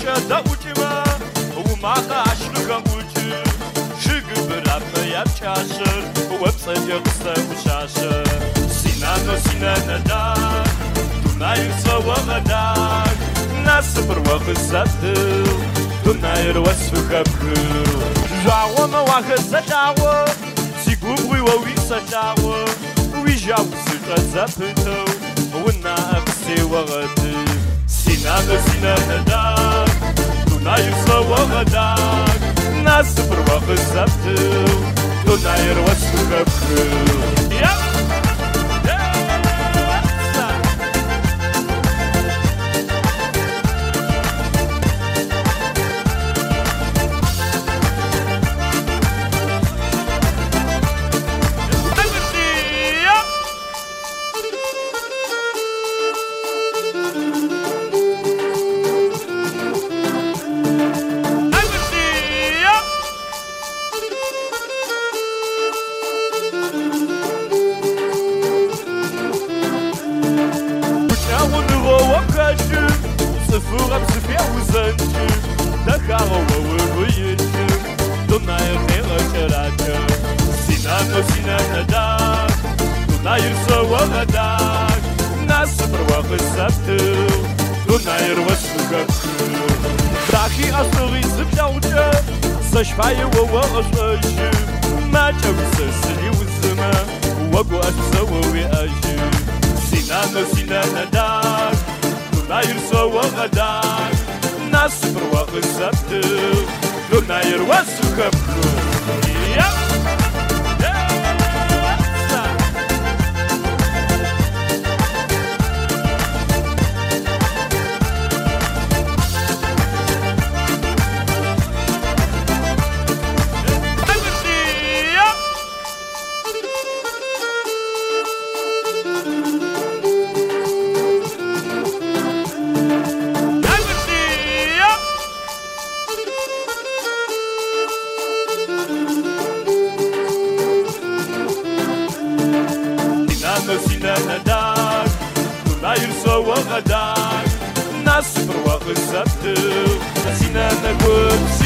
شدا وجما وما عشق وجه شقبل عم يبشاشر وبصدق وشاشر سنانا دار تناير سوا غدار ناصبر وخزته تناير وسخبكو جاوا ما وخزتاو سيقوي ويستاو ويجاو سيغزابتو ونا أبسي وغدي سنانا دار تناير سوا غدار ناصبر وخزته تناير وسخبكو Сфугам себе узанчу, да халова выйдет, тунай хела чарачу, синана да, тунай сова да, нас провах сату, тунай рвасугапку. Дахи асури сбяуча, сашфаю вовашу, мача сесли узма, вагу асове ажу, синана да. Nair sawa gadak nas perwa khsatu do nair wasukapku yep سنانا دار تناير سوا غدار ناس برواق الزبط سنانا قد